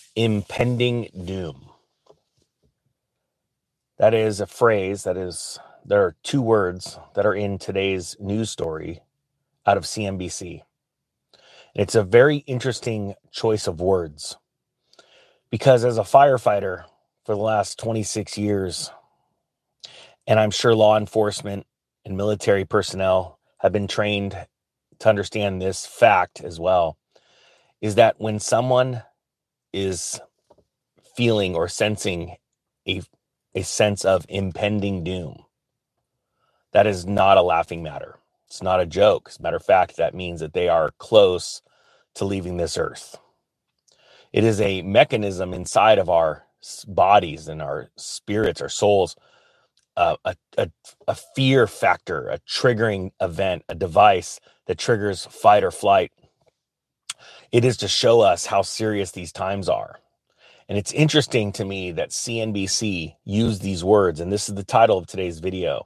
Impending doom. That is a phrase there are two words that are in today's news story out of CNBC. It's a very interesting choice of words because as a firefighter for the last 26 years, and I'm sure law enforcement and military personnel have been trained to understand this fact as well, is that when someone is feeling or sensing a sense of impending doom, that is not a laughing matter. It's not a joke. As a matter of fact, that means that they are close to leaving this earth. It is a mechanism inside of our bodies and our spirits, our souls, a fear factor, a triggering event, a device that triggers fight or flight. It is to show us how serious these times are. And it's interesting to me that CNBC used these words, and this is the title of today's video,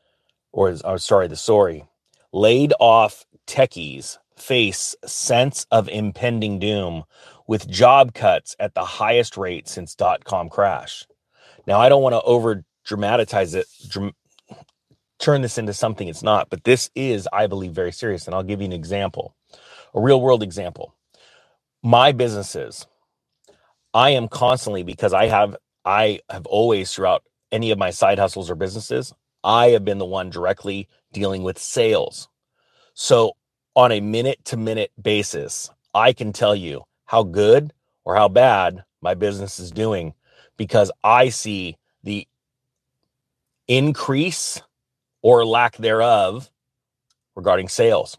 the story. Laid off techies face sense of impending doom with job cuts at the highest rate since .com crash. Now, I don't want to over dramatize it, turn this into something it's not, but this is, I believe, very serious. And I'll give you an example, a real world example. My businesses, I am constantly, because I have always throughout any of my side hustles or businesses, I have been the one directly dealing with sales. So on a minute to minute basis, I can tell you how good or how bad my business is doing because I see the increase or lack thereof regarding sales.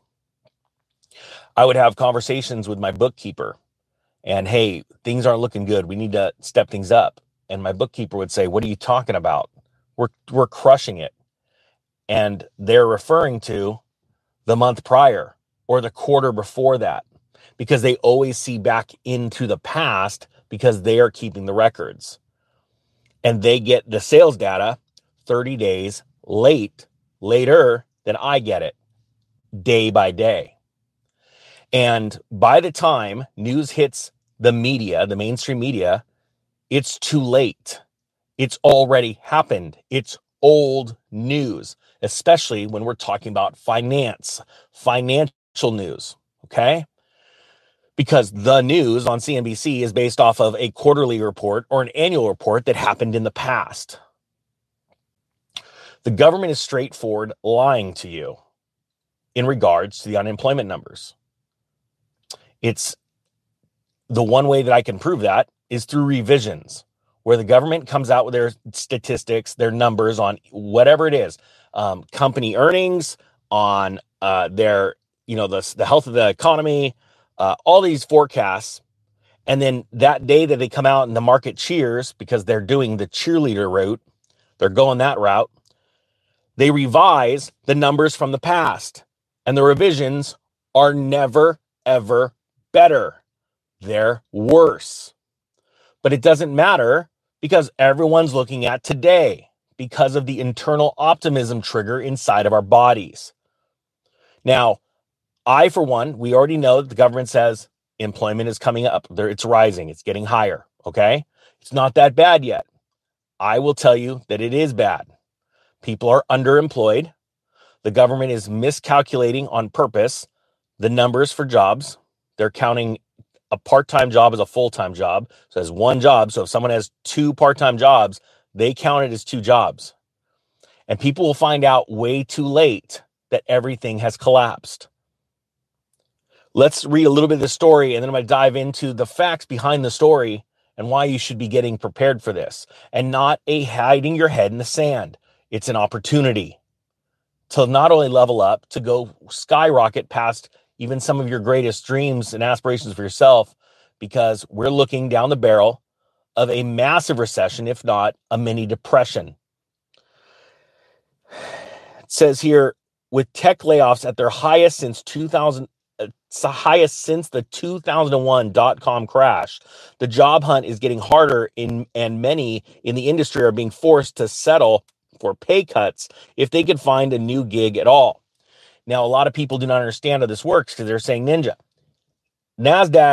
I would have conversations with my bookkeeper and, hey, things aren't looking good. We need to step things up. And my bookkeeper would say, what are you talking about? We're crushing it. And they're referring to the month prior or the quarter before that because they always see back into the past because they are keeping the records. And they get the sales data 30 days later than I get it, day by day. And by the time news hits the media, the mainstream media, it's too late. It's already happened. It's old news, especially when we're talking about financial news, okay? Because the news on CNBC is based off of a quarterly report or an annual report that happened in the past. The government is straightforward lying to you in regards to the unemployment numbers. It's the one way that I can prove that is through revisions, where the government comes out with their statistics, their numbers on whatever it is, company earnings, on their, the health of the economy, all these forecasts. And then that day that they come out and the market cheers because they're doing the cheerleader route, they're going that route, they revise the numbers from the past. And the revisions are never, ever better. They're worse. But it doesn't matter because everyone's looking at today because of the internal optimism trigger inside of our bodies. Now, for one, we already know that the government says employment is coming up. It's rising. It's getting higher. Okay. It's not that bad yet. I will tell you that it is bad. People are underemployed. The government is miscalculating on purpose the numbers for jobs. They're counting a part-time job as a full-time job. So as one job. So if someone has two part-time jobs, they count it as two jobs. And people will find out way too late that everything has collapsed. Let's read a little bit of the story, and then I'm going to dive into the facts behind the story and why you should be getting prepared for this and not hiding your head in the sand. It's an opportunity to not only level up, to go skyrocket past even some of your greatest dreams and aspirations for yourself, because we're looking down the barrel of a massive recession, if not a mini depression. It says here, with tech layoffs at their highest since 2000, it's the highest since the 2001 .com crash. The job hunt is getting harder and many in the industry are being forced to settle for pay cuts if they can find a new gig at all. Now, a lot of people do not understand how this works because they're saying, Ninja, NASDAQ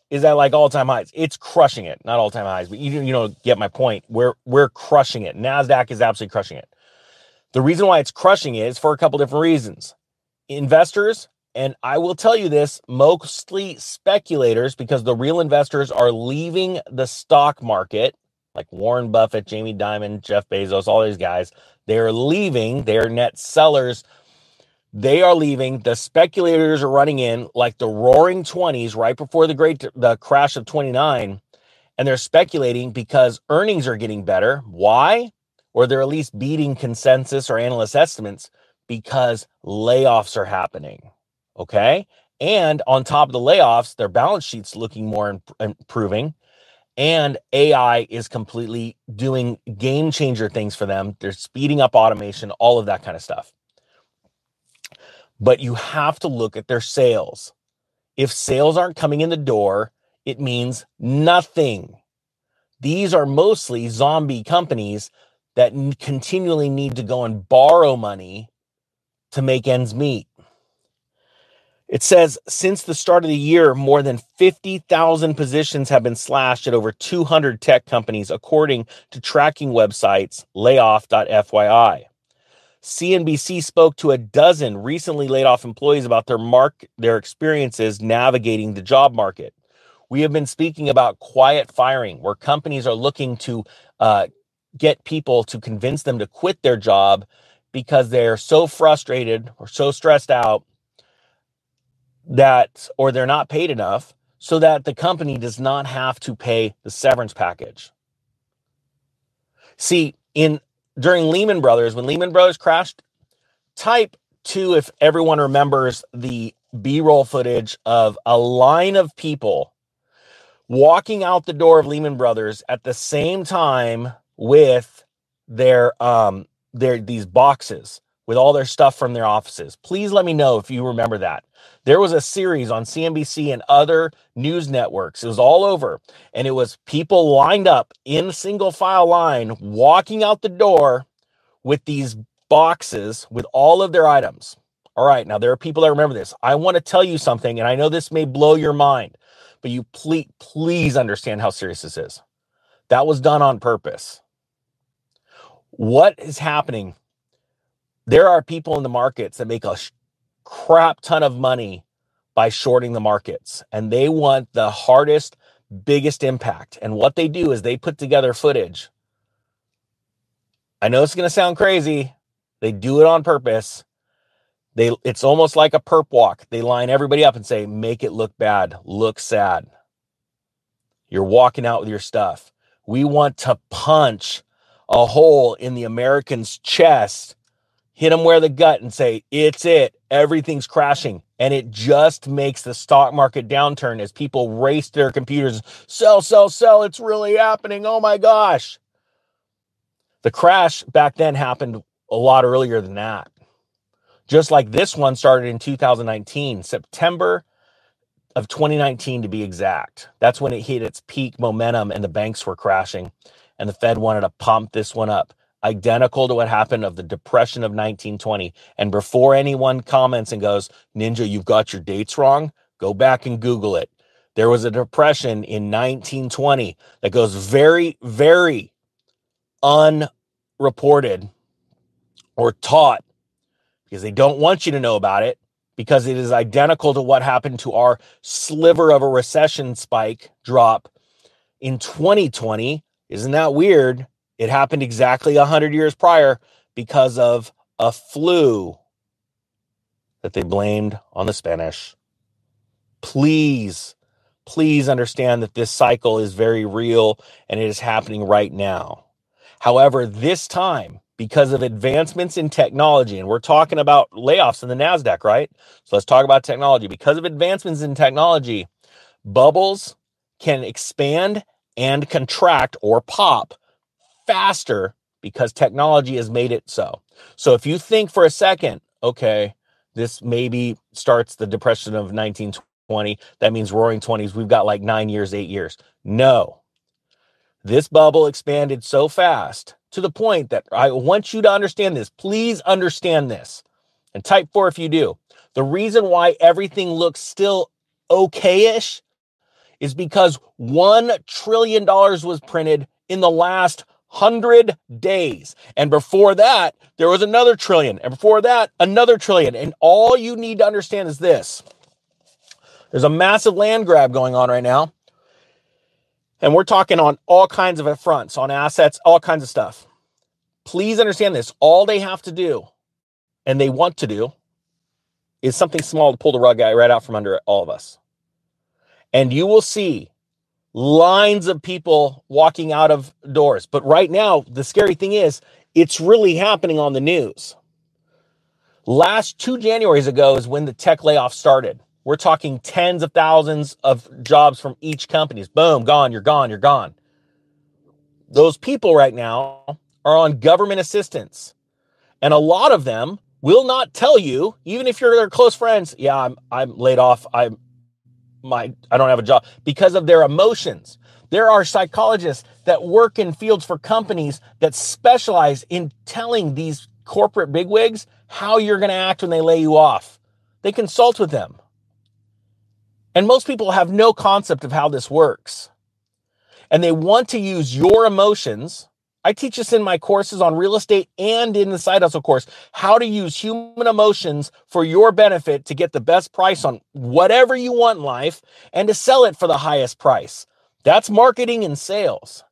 is at like all-time highs. It's crushing it. Not all-time highs, but you know, get my point. We're crushing it. NASDAQ is absolutely crushing it. The reason why it's crushing it is for a couple different reasons. Investors, and I will tell you this, mostly speculators, because the real investors are leaving the stock market, like Warren Buffett, Jamie Dimon, Jeff Bezos, all these guys. They're leaving. They're net sellers. They are leaving. The speculators are running in like the roaring 20s right before the crash of 29. And they're speculating because earnings are getting better. Why? Or they're at least beating consensus or analyst estimates because layoffs are happening. Okay. And on top of the layoffs, their balance sheet's looking more improving. And AI is completely doing game changer things for them. They're speeding up automation, all of that kind of stuff. But you have to look at their sales. If sales aren't coming in the door, it means nothing. These are mostly zombie companies that continually need to go and borrow money to make ends meet. It says since the start of the year, more than 50,000 positions have been slashed at over 200 tech companies, according to tracking websites layoff.fyi. CNBC spoke to a dozen recently laid off employees about their experiences navigating the job market. We have been speaking about quiet firing, where companies are looking to get people to convince them to quit their job because they're so frustrated or so stressed out or they're not paid enough, so that the company does not have to pay the severance package. See, during Lehman Brothers, when Lehman Brothers crashed, type 2 if everyone remembers the B-roll footage of a line of people walking out the door of Lehman Brothers at the same time with their these boxes with all their stuff from their offices. Please let me know if you remember that. There was a series on CNBC and other news networks. It was all over. And it was people lined up in a single file line, walking out the door with these boxes with all of their items. All right, now there are people that remember this. I want to tell you something, and I know this may blow your mind, but you please understand how serious this is. That was done on purpose. What is happening? There are people in the markets that make a crap ton of money by shorting the markets, and they want the hardest, biggest impact. And what they do is they put together footage. I know it's going to sound crazy. They do it on purpose. It's almost like a perp walk. They line everybody up and say, make it look bad, look sad. You're walking out with your stuff. We want to punch a hole in the American's chest, hit them where the gut and say, it's it. Everything's crashing. And it just makes the stock market downturn as people race to their computers. Sell, sell, sell. It's really happening. Oh my gosh. The crash back then happened a lot earlier than that. Just like this one started in 2019, September of 2019 to be exact. That's when it hit its peak momentum and the banks were crashing and the Fed wanted to pump this one up. Identical to what happened of the depression of 1920. And before anyone comments and goes, Ninja, you've got your dates wrong, go back and Google it. There was a depression in 1920 that goes very, very unreported or taught because they don't want you to know about it, because it is identical to what happened to our sliver of a recession spike drop in 2020. Isn't that weird? It happened exactly 100 years prior because of a flu that they blamed on the Spanish. Please understand that this cycle is very real and it is happening right now. However, this time, because of advancements in technology, and we're talking about layoffs in the NASDAQ, right? So let's talk about technology. Because of advancements in technology, bubbles can expand and contract or pop faster because technology has made it so. So if you think for a second, okay, this maybe starts the depression of 1920, that means roaring 20s, we've got like 9 years, 8 years. No. This bubble expanded so fast to the point that I want you to understand this. Please understand this. And type 4 if you do. The reason why everything looks still okay-ish is because $1 trillion was printed in the last 100 days. And before that, there was another trillion. And before that, another trillion. And all you need to understand is this. There's a massive land grab going on right now. And we're talking on all kinds of fronts, on assets, all kinds of stuff. Please understand this. All they have to do, and they want to do, is something small to pull the rug right out from under all of us. And you will see lines of people walking out of doors. But right now, the scary thing is, it's really happening on the news. Last 2 Januaries ago is when the tech layoff started. We're talking tens of thousands of jobs from each company. Boom, gone, you're gone, you're gone. Those people right now are on government assistance. And a lot of them will not tell you, even if you're their close friends, yeah, I'm laid off, I don't have a job, because of their emotions. There are psychologists that work in fields for companies that specialize in telling these corporate bigwigs how you're going to act when they lay you off. They consult with them. And most people have no concept of how this works. And they want to use your emotions. I teach this in my courses on real estate and in the side hustle course, how to use human emotions for your benefit to get the best price on whatever you want in life and to sell it for the highest price. That's marketing and sales.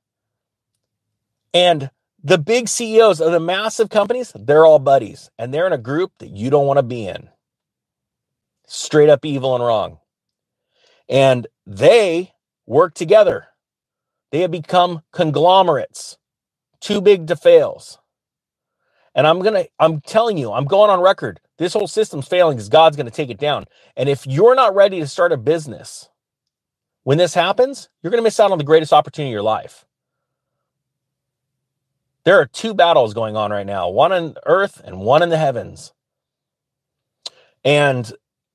And the big CEOs of the massive companies, they're all buddies. And they're in a group that you don't want to be in. Straight up evil and wrong. And they work together. They have become conglomerates. Too big to fail. And I'm telling you, I'm going on record. This whole system's failing because God's going to take it down. And if you're not ready to start a business, when this happens, you're going to miss out on the greatest opportunity of your life. There are 2 battles going on right now, one on earth and one in the heavens. And,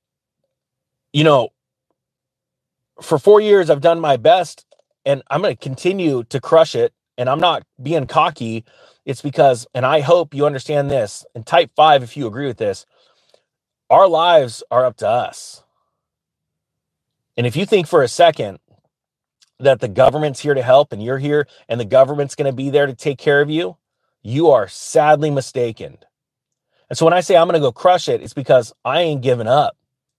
for 4 years, I've done my best, and I'm going to continue to crush it. And I'm not being cocky. It's because, and I hope you understand this, and type 5 if you agree with this, our lives are up to us. And if you think for a second that the government's here to help and you're here and the government's going to be there to take care of you, you are sadly mistaken. And so when I say I'm going to go crush it, it's because I ain't giving up.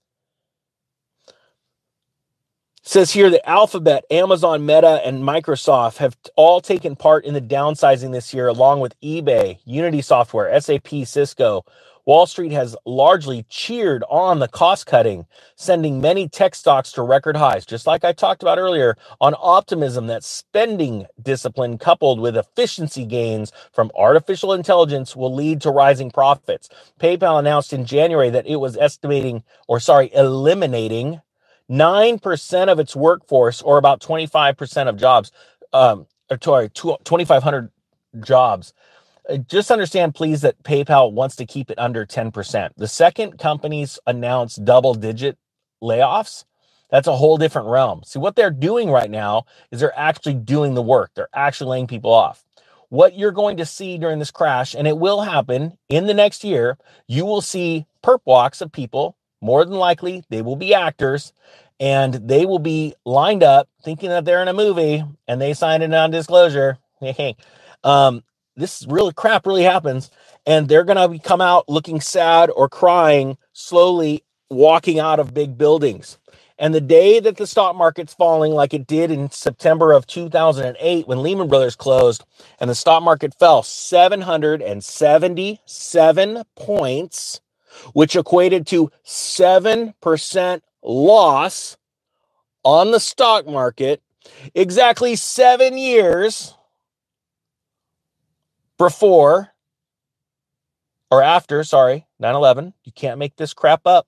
It says here that Alphabet, Amazon, Meta, and Microsoft have all taken part in the downsizing this year, along with eBay, Unity Software, SAP, Cisco. Wall Street has largely cheered on the cost cutting, sending many tech stocks to record highs, just like I talked about earlier, on optimism that spending discipline coupled with efficiency gains from artificial intelligence will lead to rising profits. PayPal announced in January that it was eliminating 9% of its workforce, or about 25% of jobs, 2,500 jobs. Just understand, please, that PayPal wants to keep it under 10%. The second companies announce double-digit layoffs, that's a whole different realm. See, what they're doing right now is they're actually doing the work. They're actually laying people off. What you're going to see during this crash, and it will happen in the next year, you will see perp walks of people. More than likely, they will be actors, and they will be lined up thinking that they're in a movie, and they signed a non-disclosure. This real crap really happens, and they're going to come out looking sad or crying, slowly walking out of big buildings. And the day that the stock market's falling like it did in September of 2008 when Lehman Brothers closed and the stock market fell 777 points, which equated to 7% loss on the stock market, exactly 7 years before or after, 9/11. You can't make this crap up.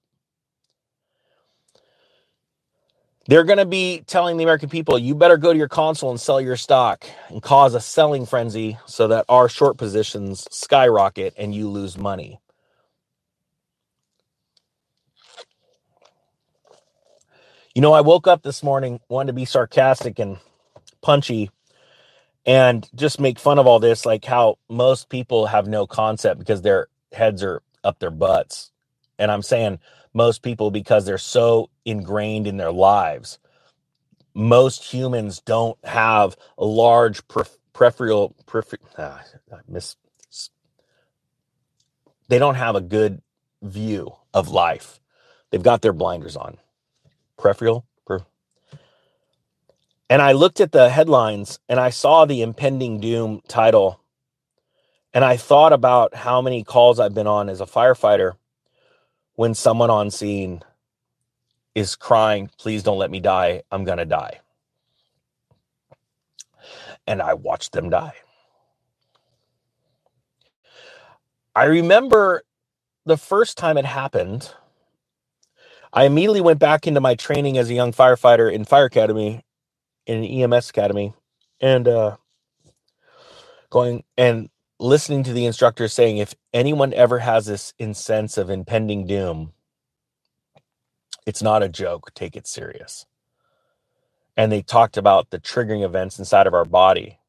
They're going to be telling the American people, you better go to your console and sell your stock and cause a selling frenzy so that our short positions skyrocket and you lose money. I woke up this morning, wanted to be sarcastic and punchy and just make fun of all this, like how most people have no concept because their heads are up their butts. And I'm saying most people because they're so ingrained in their lives. most humans don't have a large they don't have a good view of life. They've got their blinders on. And I looked at the headlines and I saw the impending doom title. And I thought about how many calls I've been on as a firefighter when someone on scene is crying, please don't let me die. I'm going to die. And I watched them die. I remember the first time it happened, I immediately went back into my training as a young firefighter in fire academy, in an EMS academy, and going and listening to the instructor saying, if anyone ever has this sense of impending doom, it's not a joke, take it serious. And they talked about the triggering events inside of our body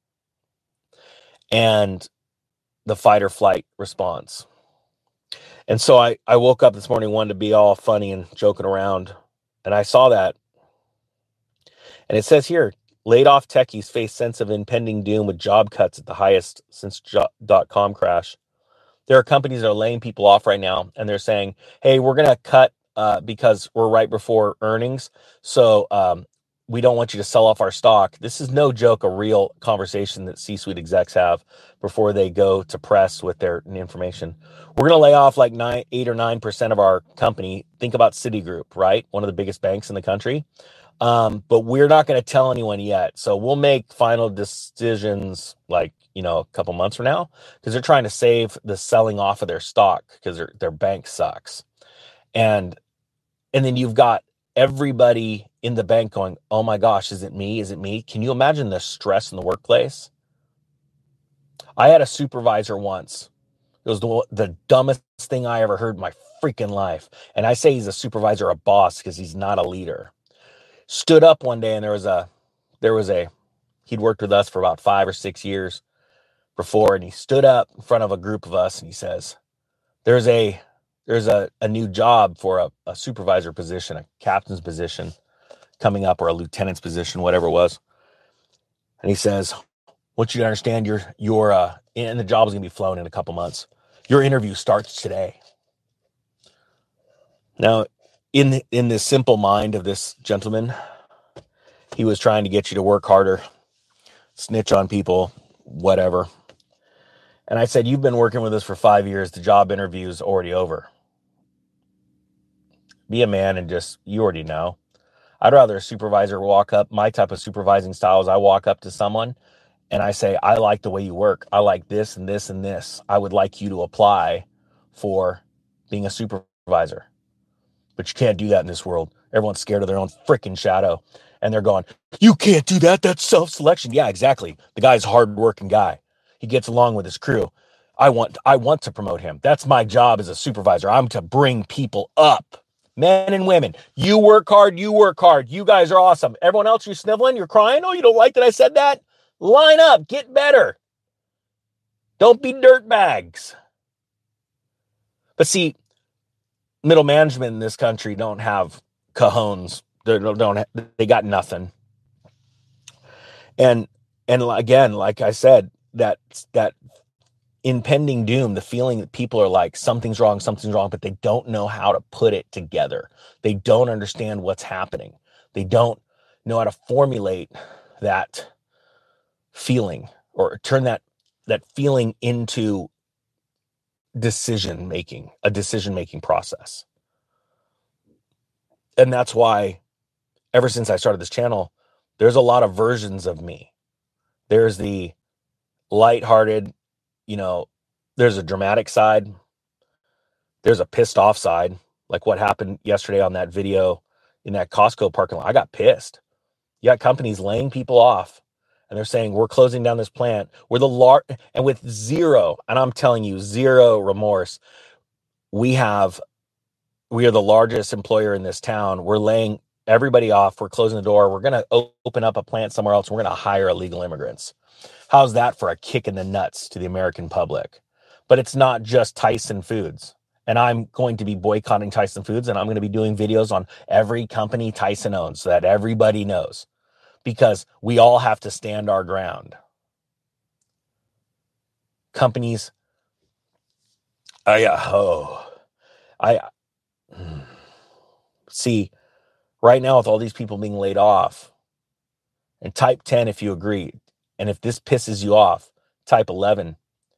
and the fight or flight response. And so I woke up this morning, wanted to be all funny and joking around, and I saw that. And it says here, laid off techies face sense of impending doom with job cuts at the highest since .com crash. There are companies that are laying people off right now, and they're saying, hey, we're going to cut because we're right before earnings. So we don't want you to sell off our stock. This is no joke, a real conversation that C-suite execs have before they go to press with their information. We're going to lay off like 8 or 9% of our company. Think about Citigroup, right? One of the biggest banks in the country. But we're not going to tell anyone yet. So we'll make final decisions like, a couple months from now, because they're trying to save the selling off of their stock because their bank sucks. And then you've got everybody in the bank going, oh my gosh, is it me? Is it me? Can you imagine the stress in the workplace? I had a supervisor once. It was the dumbest thing I ever heard in my freaking life. And I say he's a supervisor, a boss, because he's not a leader. Stood up one day and he'd worked with us for about 5 or 6 years before, and he stood up in front of a group of us and he says, there's a new job for a supervisor position, a captain's position coming up, or a lieutenant's position, whatever it was. And he says, I want you to understand you're and the job is going to be flown in a couple months. Your interview starts today. Now, in the simple mind of this gentleman, he was trying to get you to work harder, snitch on people, whatever. And I said, you've been working with us for 5 years. The job interview is already over. Be a man and you already know. I'd rather a supervisor walk up. My type of supervising style is I walk up to someone and I say, I like the way you work. I like this and this and this. I would like you to apply for being a supervisor. But you can't do that in this world. Everyone's scared of their own freaking shadow. And they're going, you can't do that. That's self-selection. Yeah, exactly. The guy's a hard-working guy. He gets along with his crew. I want to promote him. That's my job as a supervisor. I'm to bring people up. Men and women. You work hard. You work hard. You guys are awesome. Everyone else, you're sniveling. You're crying. Oh, you don't like that I said that? Line up. Get better. Don't be dirtbags. But see, middle management in this country don't have cajones. They got nothing. And again, like I said, that impending doom, the feeling that people are like, something's wrong, but they don't know how to put it together. They don't understand what's happening. They don't know how to formulate that feeling or turn that feeling into a decision making process. And that's why ever since I started this channel, there's a lot of versions of me. There's the lighthearted, there's a dramatic side. There's a pissed off side, like what happened yesterday on that video in that Costco parking lot. I got pissed. You got companies laying people off and they're saying, we're closing down this plant. And with zero, and I'm telling you, zero remorse. We are the largest employer in this town. We're laying everybody off. We're closing the door. We're going to open up a plant somewhere else. We're going to hire illegal immigrants. How's that for a kick in the nuts to the American public? But it's not just Tyson Foods. And I'm going to be boycotting Tyson Foods, and I'm going to be doing videos on every company Tyson owns so that everybody knows, because we all have to stand our ground. Companies, see, right now with all these people being laid off, and type 10 if you agree, and if this pisses you off, type 11.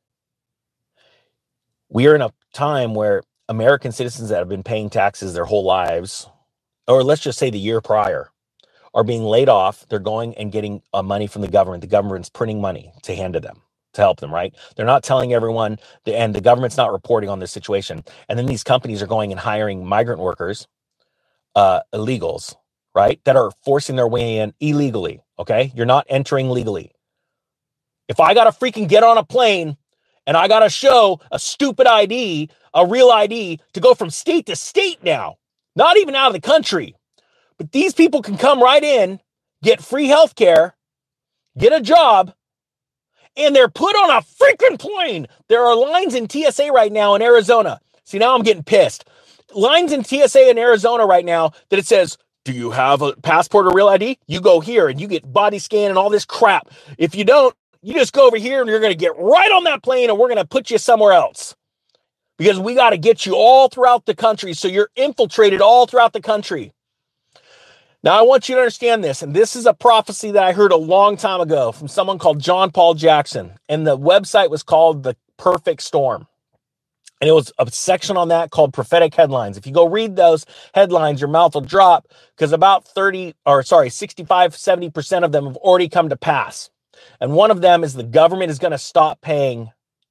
We are in a time where American citizens that have been paying taxes their whole lives, or let's just say the year prior, are being laid off. They're going and getting money from the government. The government's printing money to hand to them to help them, right? They're not telling everyone, and the government's not reporting on this situation. And then these companies are going and hiring migrant workers, illegals, right? That are forcing their way in illegally, okay? You're not entering legally. If I got to freaking get on a plane and I got to show a stupid ID, a real ID, to go from state to state now, not even out of the country, but these people can come right in, get free health care, get a job, and they're put on a freaking plane. There are lines in TSA right now in Arizona. See, now I'm getting pissed. Lines in TSA in Arizona right now that it says, do you have a passport or real ID? You go here and you get body scan and all this crap. If you don't, you just go over here and you're going to get right on that plane and we're going to put you somewhere else. Because we got to get you all throughout the country so you're infiltrated all throughout the country. Now, I want you to understand this, and this is a prophecy that I heard a long time ago from someone called John Paul Jackson, and the website was called The Perfect Storm. And it was a section on that called Prophetic Headlines. If you go read those headlines, your mouth will drop, because about 65, 70% of them have already come to pass. And one of them is the government is going to stop paying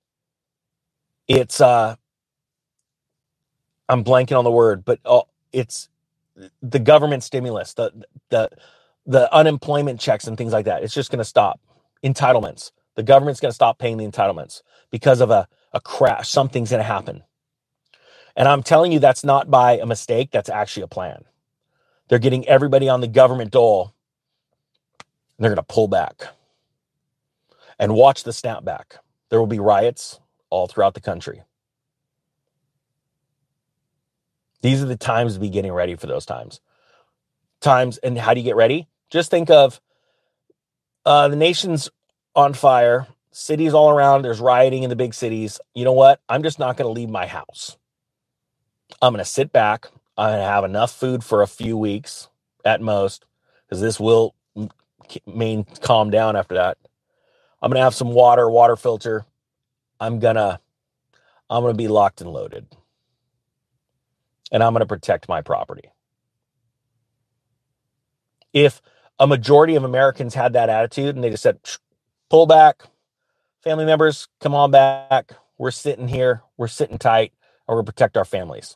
its, I'm blanking on the word, but it's the government stimulus, the unemployment checks and things like that. It's just going to stop. Entitlements. The government's going to stop paying the entitlements because of a crash. Something's going to happen. And I'm telling you, that's not by a mistake. That's actually a plan. They're getting everybody on the government dole, and they're going to pull back. And watch the snapback. There will be riots all throughout the country. These are the times to be getting ready for those times. And how do you get ready? Just think of the nation's on fire, cities all around, there's rioting in the big cities. You know what? I'm just not going to leave my house. I'm going to sit back. I'm going to have enough food for a few weeks at most, because this will calm down after that. I'm going to have some water filter. I'm going to be locked and loaded. And I'm going to protect my property. If a majority of Americans had that attitude and they just said, pull back, family members, come on back. We're sitting here. We're sitting tight. Or we'll protect our families.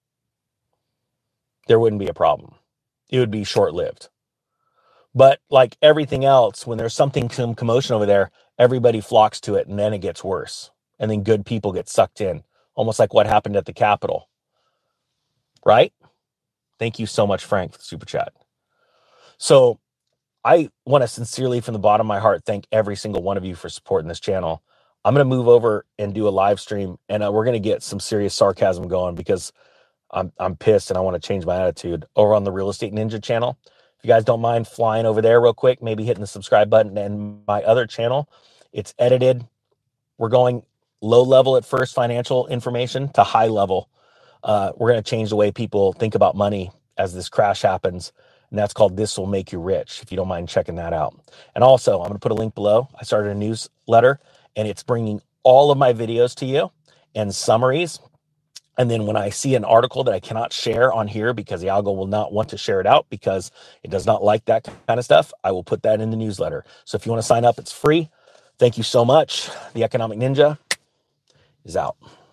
There wouldn't be a problem. It would be short-lived. But like everything else, when there's some commotion over there, everybody flocks to it, and then it gets worse. And then good people get sucked in, almost like what happened at the Capitol. Right? Thank you so much, Frank, for the super chat. So I want to sincerely, from the bottom of my heart, thank every single one of you for supporting this channel. I'm going to move over and do a live stream, and we're going to get some serious sarcasm going, because I'm pissed and I want to change my attitude over on the Real Estate Ninja channel. If you guys don't mind flying over there real quick, maybe hitting the subscribe button, and my other channel, it's edited. We're going low level at first, financial information, to high level. We're going to change the way people think about money as this crash happens. And that's called This Will Make You Rich, if you don't mind checking that out. And also, I'm going to put a link below. I started a newsletter, and it's bringing all of my videos to you and summaries. And then when I see an article that I cannot share on here because the algo will not want to share it out because it does not like that kind of stuff, I will put that in the newsletter. So if you want to sign up, it's free. Thank you so much. The Economic Ninja is out.